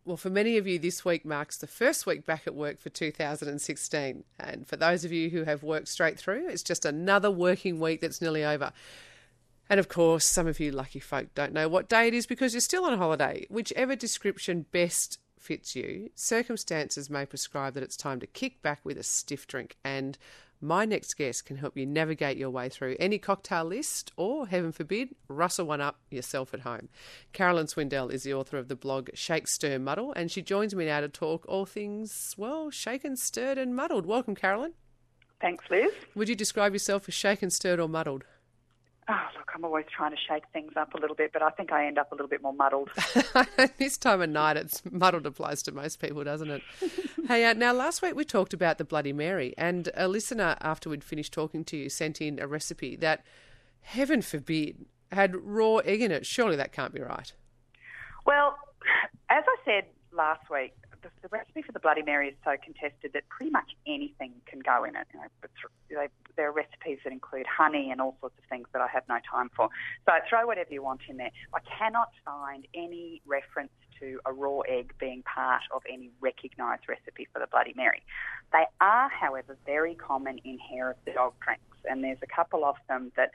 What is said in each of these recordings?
Well, for many of you, this week marks the first week back at work for 2016. And for those of you who have worked straight through, it's just another working week that's nearly over. And of course, some of you lucky folk don't know what day it is because you're still on holiday. Whichever description best fits you, circumstances may prescribe that it's time to kick back with a stiff drink. And my next guest can help you navigate your way through any cocktail list or, heaven forbid, rustle one up yourself at home. Carolyn Swindell is the author of the blog Shake, Stir, Muddle, and she joins me now to talk all things, well, shaken, stirred and muddled. Welcome, Carolyn. Thanks, Liz. Would you describe yourself as shaken, stirred or muddled? Oh, look, I'm always trying to shake things up a little bit, but I think I end up a little bit more muddled. This time of night, it's muddled applies to most people, doesn't it? Hey, now last week we talked about the Bloody Mary, and a listener, after we'd finished talking to you, sent in a recipe that, heaven forbid, had raw egg in it. Surely that can't be right. Well, as I said last week, the recipe for the Bloody Mary is so contested that pretty much anything can go in it. There are recipes that include honey and all sorts of things that I have no time for. So throw whatever you want in there. I cannot find any reference to a raw egg being part of any recognised recipe for the Bloody Mary. They are, however, very common in hair of the dog drinks, and there's a couple of them that...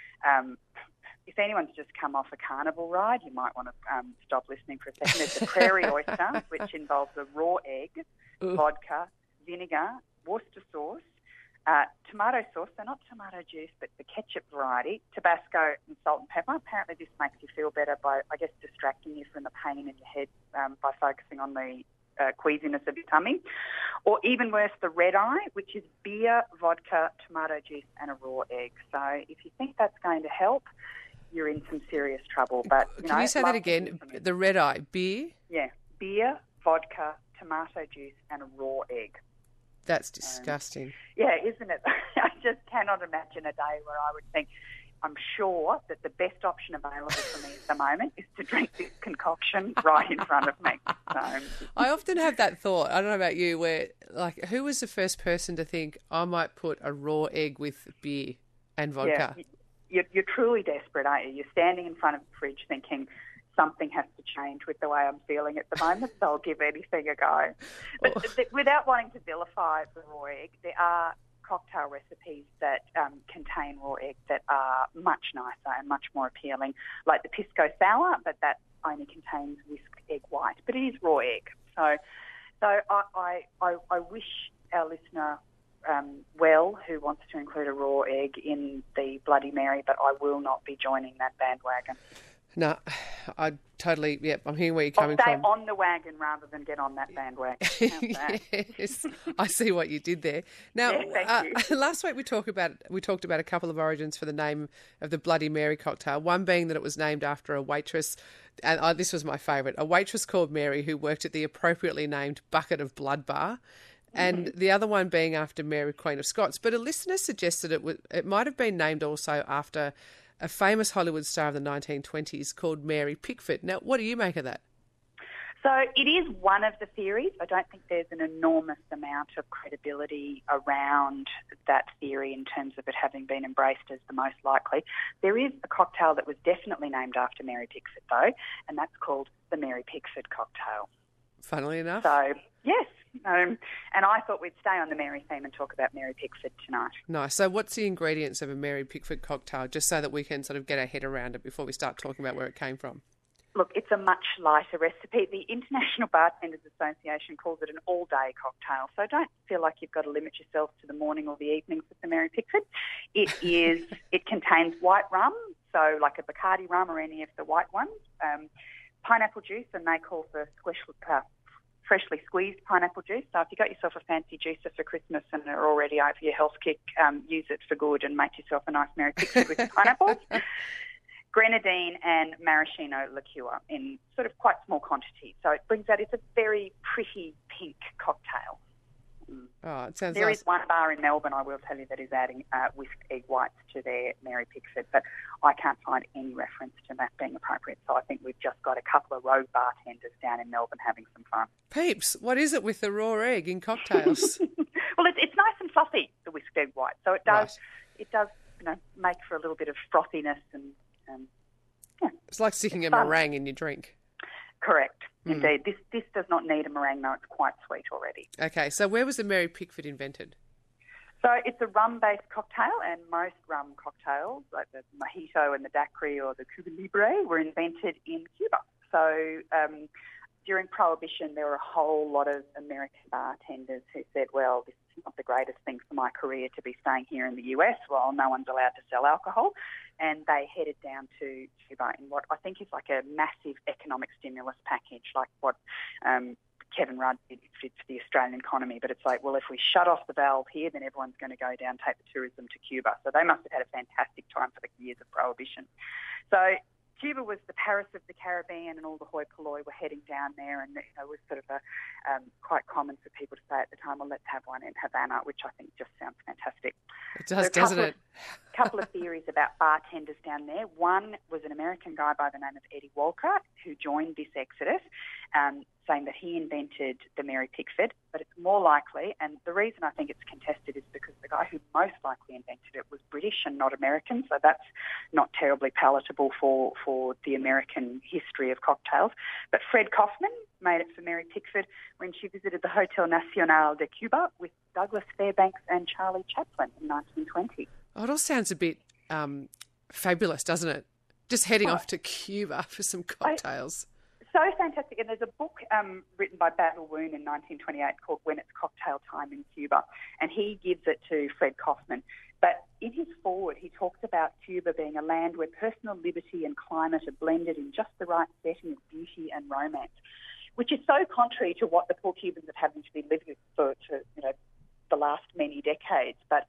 if anyone's just come off a carnival ride, you might want to stop listening for a second. There's the prairie oyster, which involves a raw egg, vodka, vinegar, Worcester sauce, tomato sauce, so not tomato juice, but the ketchup variety, Tabasco and salt and pepper. Apparently this makes you feel better by, I guess, distracting you from the pain in your head by focusing on the queasiness of your tummy. Or even worse, the red eye, which is beer, vodka, tomato juice and a raw egg. So if you think that's going to help, you're in some serious trouble. But Can you say that again? The red eye, beer? Yeah, beer, vodka, tomato juice and a raw egg. That's disgusting. Yeah, isn't it? I just cannot imagine a day where I would think, I'm sure that the best option available for me at the moment is to drink this concoction right in front of me. So, I often have that thought, I don't know about you, where, like, who was the first person to think, I might put a raw egg with beer and vodka? Yeah, you're truly desperate, aren't you? You're standing in front of the fridge thinking, something has to change with the way I'm feeling at the moment, so I'll give anything a go. But without wanting to vilify the raw egg, there are cocktail recipes that contain raw egg that are much nicer and much more appealing, like the Pisco Sour, but that only contains whisked egg white, but it is raw egg. So I wish our listener well who wants to include a raw egg in the Bloody Mary, but I will not be joining that bandwagon. No, I totally, I'm hearing where you're coming from. I'll stay on the wagon rather than get on that bandwagon. Yes, I see what you did there. Now, thank you. Last week we talked about a couple of origins for the name of the Bloody Mary cocktail, one being that it was named after a waitress, and this was my favourite, a waitress called Mary who worked at the appropriately named Bucket of Blood Bar, and the other one being after Mary, Queen of Scots. But a listener suggested it might have been named also after a famous Hollywood star of the 1920s called Mary Pickford. Now, what do you make of that? So it is one of the theories. I don't think there's an enormous amount of credibility around that theory in terms of it having been embraced as the most likely. There is a cocktail that was definitely named after Mary Pickford, though, and that's called the Mary Pickford cocktail. Funnily enough. So, yes. And I thought we'd stay on the Mary theme and talk about Mary Pickford tonight. Nice. So what's the ingredients of a Mary Pickford cocktail, just so that we can sort of get our head around it before we start talking about where it came from? Look, it's a much lighter recipe. The International Bartenders Association calls it an all-day cocktail, so don't feel like you've got to limit yourself to the morning or the evenings with the Mary Pickford. It contains white rum, so like a Bacardi rum or any of the white ones, pineapple juice, and they call for freshly squeezed pineapple juice. So if you got yourself a fancy juicer for Christmas and are already over your health kick, use it for good and make yourself a nice Mary Pickford with pineapples. Grenadine and maraschino liqueur in sort of quite small quantities. So it brings out, it's a very pretty pink cocktail. Oh, it sounds There nice. is one bar in Melbourne, I will tell you, that is adding whisked egg whites to their Mary Pickford, but I can't find any reference to that being appropriate. So I think we've just got a couple of rogue bartenders down in Melbourne having some fun. Peeps, what is it with the raw egg in cocktails? Well, it's nice and fluffy, the whisked egg white. So it does, make for a little bit of frothiness and yeah. It's like sticking a meringue in your drink. Correct. Indeed. This does not need a meringue, though. It's quite sweet already. Okay, so where was the Mary Pickford invented? So it's a rum-based cocktail, and most rum cocktails, like the mojito and the daiquiri or the Cuba Libre, were invented in Cuba. So during Prohibition, there were a whole lot of American bartenders who said, well, this is not the greatest thing for my career to be staying here in the US while no one's allowed to sell alcohol. And they headed down to Cuba in what I think is like a massive economic stimulus package, like what Kevin Rudd did for the Australian economy. But it's like, well, if we shut off the valve here, then everyone's going to go down, take the tourism to Cuba. So they must have had a fantastic time for the years of Prohibition. So Cuba was the Paris of the Caribbean, and all the hoi polloi were heading down there, and it was sort of quite common for people to say at the time, well, let's have one in Havana, which I think just sounds fantastic. It does, doesn't it? A couple of theories about bartenders down there. One was an American guy by the name of Eddie Walcott who joined this exodus, saying that he invented the Mary Pickford, but it's more likely, and the reason I think it's contested is because the guy who most likely invented it was British and not American, so that's not terribly palatable for the American history of cocktails. But Fred Kaufman made it for Mary Pickford when she visited the Hotel Nacional de Cuba with Douglas Fairbanks and Charlie Chaplin in 1920. Oh, it all sounds a bit fabulous, doesn't it? Just heading off to Cuba for some cocktails. So fantastic. And there's a book written by Basil Woon in 1928 called When It's Cocktail Time in Cuba, and he gives it to Fred Kaufman. But in his foreword, he talks about Cuba being a land where personal liberty and climate are blended in just the right setting of beauty and romance, which is so contrary to what the poor Cubans have having to be living for the last many decades. But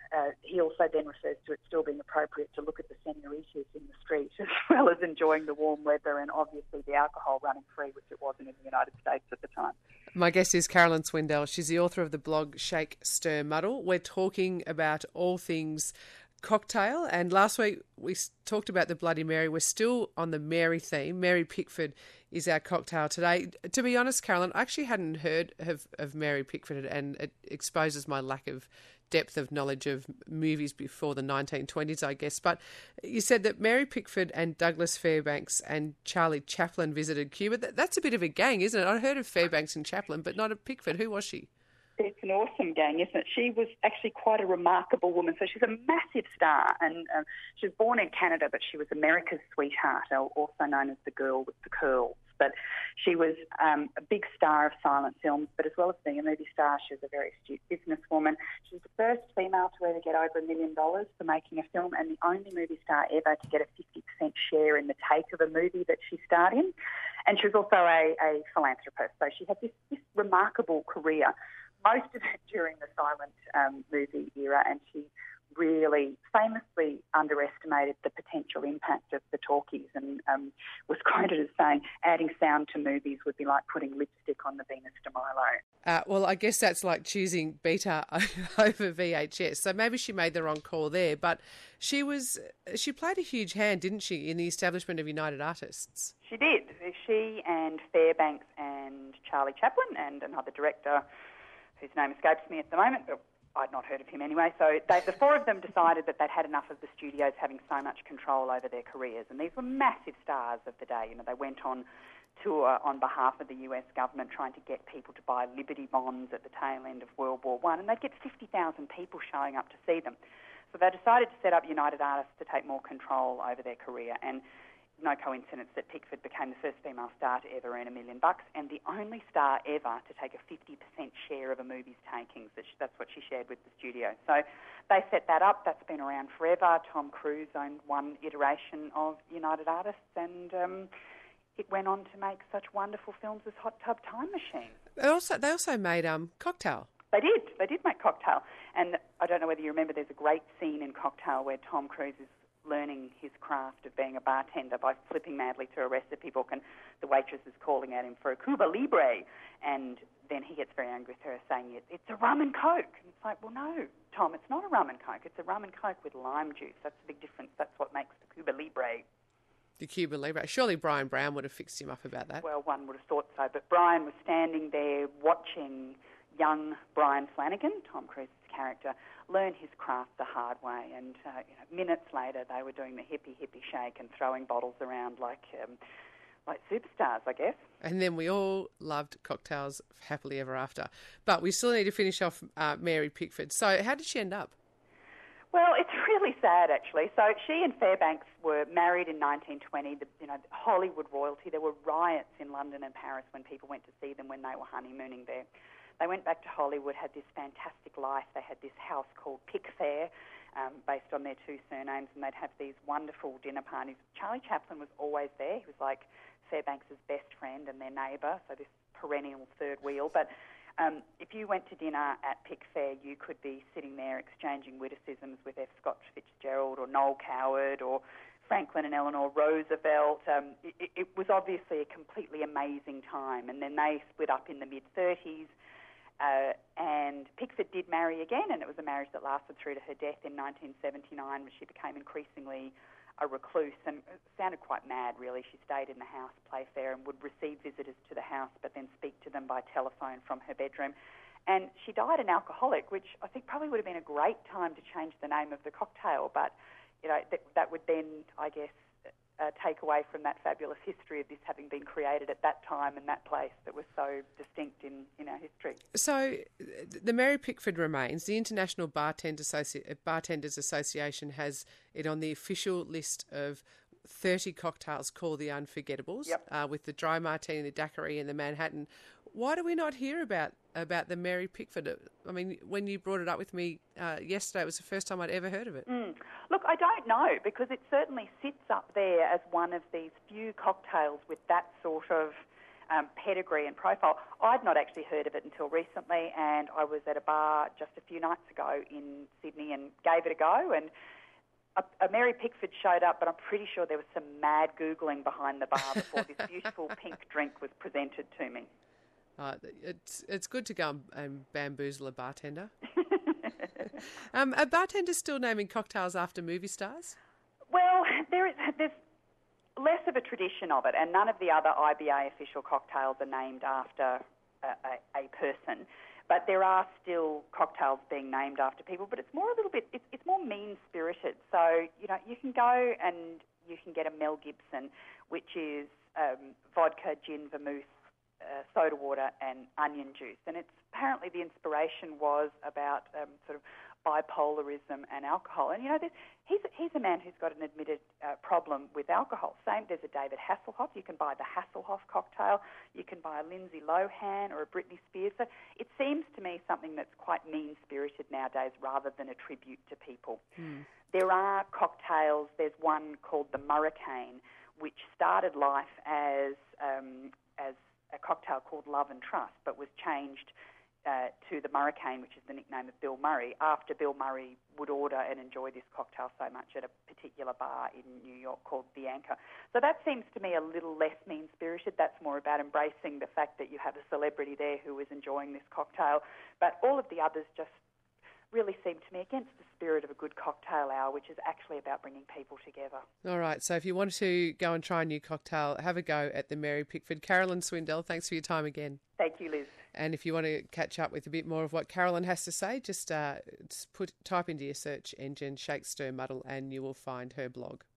he also then refers to it still being appropriate to look at the senoritas in the street as well as enjoying the warm weather and obviously the alcohol running free, which it wasn't in the United States at the time. My guest is Carolyn Swindell. She's the author of the blog Shake, Stir, Muddle. We're talking about all things cocktail, and last week we talked about the Bloody Mary. We're still on the Mary theme. Mary Pickford is our cocktail today. To be honest, Carolyn, I actually hadn't heard of Mary Pickford, and it exposes my lack of depth of knowledge of movies before the 1920s, I guess. But you said that Mary Pickford and Douglas Fairbanks and Charlie Chaplin visited Cuba. That's a bit of a gang, isn't it? I heard of Fairbanks and Chaplin, but not of Pickford. Who was she? It's an awesome gang, isn't it? She was actually quite a remarkable woman. So she's a massive star, and she was born in Canada, but she was America's sweetheart, also known as the girl with the curls. But she was a big star of silent films, but as well as being a movie star, she was a very astute businesswoman. She was the first female to ever get over $1 million for making a film, and the only movie star ever to get a 50% share in the take of a movie that she starred in. And she was also a philanthropist, so she had this remarkable career, most of it during the silent movie era, and she really famously underestimated the potential impact of the talkies and was quoted as saying, adding sound to movies would be like putting lipstick on the Venus de Milo. Well, I guess that's like choosing beta over VHS. So maybe she made the wrong call there, but she played a huge hand, didn't she, in the establishment of United Artists? She did. She and Fairbanks and Charlie Chaplin and another director whose name escapes me at the moment, but I'd not heard of him anyway. So the four of them decided that they'd had enough of the studios having so much control over their careers. And these were massive stars of the day. They went on tour on behalf of the US government trying to get people to buy Liberty bonds at the tail end of World War I. And they'd get 50,000 people showing up to see them. So they decided to set up United Artists to take more control over their career. And no coincidence that Pickford became the first female star to ever earn $1 million and the only star ever to take a 50% share of a movie's takings. That's what she shared with the studio. So they set that up. That's been around forever. Tom Cruise owned one iteration of United Artists, and it went on to make such wonderful films as Hot Tub Time Machine. They also made Cocktail. They did make Cocktail. And I don't know whether you remember, there's a great scene in Cocktail where Tom Cruise is learning his craft of being a bartender by flipping madly through a recipe book, and the waitress is calling at him for a Cuba Libre, and then he gets very angry with her, saying it's a rum and coke. And it's like, well, no, Tom, it's not a rum and coke. It's a rum and coke with lime juice. That's the big difference. That's what makes the Cuba Libre. The Cuba Libre. Surely Brian Brown would have fixed him up about that. Well, one would have thought so, but Brian was standing there watching young Brian Flanagan, Tom Cruise's character, learn his craft the hard way. And minutes later, they were doing the hippie shake and throwing bottles around like like superstars, I guess. And then we all loved cocktails happily ever after. But we still need to finish off Mary Pickford. So how did she end up? Well, it's really sad, actually. So she and Fairbanks were married in 1920. Hollywood royalty. There were riots in London and Paris when people went to see them when they were honeymooning there. They went back to Hollywood, had this fantastic life. They had this house called Pickfair, based on their two surnames, and they'd have these wonderful dinner parties. Charlie Chaplin was always there. He was like Fairbanks' best friend and their neighbour, so this perennial third wheel. But if you went to dinner at Pickfair, you could be sitting there exchanging witticisms with F. Scott Fitzgerald or Noel Coward or Franklin and Eleanor Roosevelt. It was obviously a completely amazing time. And then they split up in the mid-30s, and Pickford did marry again, and it was a marriage that lasted through to her death in 1979, when she became increasingly a recluse, and it sounded quite mad, really. She stayed in the house, Playfair, and would receive visitors to the house, but then speak to them by telephone from her bedroom. And she died an alcoholic, which I think probably would have been a great time to change the name of the cocktail, but that would then, I guess, take away from that fabulous history of this having been created at that time and that place that was so distinct in our history. So the Mary Pickford remains. The International Bartenders Association has it on the official list of 30 cocktails called the Unforgettables, yep. With the Dry Martini, the Daiquiri and the Manhattan. Why do we not hear about the Mary Pickford? I mean, when you brought it up with me yesterday, it was the first time I'd ever heard of it. Look, I don't know, because it certainly sits up there as one of these few cocktails with that sort of pedigree and profile. I'd not actually heard of it until recently, and I was at a bar just a few nights ago in Sydney and gave it a go, and a Mary Pickford showed up, but I'm pretty sure there was some mad Googling behind the bar before this beautiful pink drink was presented to me. It's good to go and bamboozle a bartender. Are bartenders still naming cocktails after movie stars? Well, there's less of a tradition of it, and none of the other IBA official cocktails are named after a person. But there are still cocktails being named after people, but it's more it's more mean-spirited. So, you can go and you can get a Mel Gibson, which is vodka, gin, vermouth, soda water and onion juice. And it's apparently the inspiration was about sort of bipolarism and alcohol. And, he's a man who's got an admitted problem with alcohol. There's a David Hasselhoff. You can buy the Hasselhoff cocktail. You can buy a Lindsay Lohan or a Britney Spears. So it seems to me something that's quite mean-spirited nowadays rather than a tribute to people. There are cocktails. There's one called the Murricane, which started life as a cocktail called Love and Trust, but was changed to the Murricane, which is the nickname of Bill Murray, after Bill Murray would order and enjoy this cocktail so much at a particular bar in New York called The Anchor. So that seems to me a little less mean-spirited. That's more about embracing the fact that you have a celebrity there who is enjoying this cocktail. But all of the others just really seem to me against the spirit of a good cocktail hour, which is actually about bringing people together. All right, so if you want to go and try a new cocktail, have a go at the Mary Pickford. Carolyn Swindell, thanks for your time again. Thank you, Liz. And if you want to catch up with a bit more of what Carolyn has to say, just type into your search engine Shake, Stir, Muddle, and you will find her blog.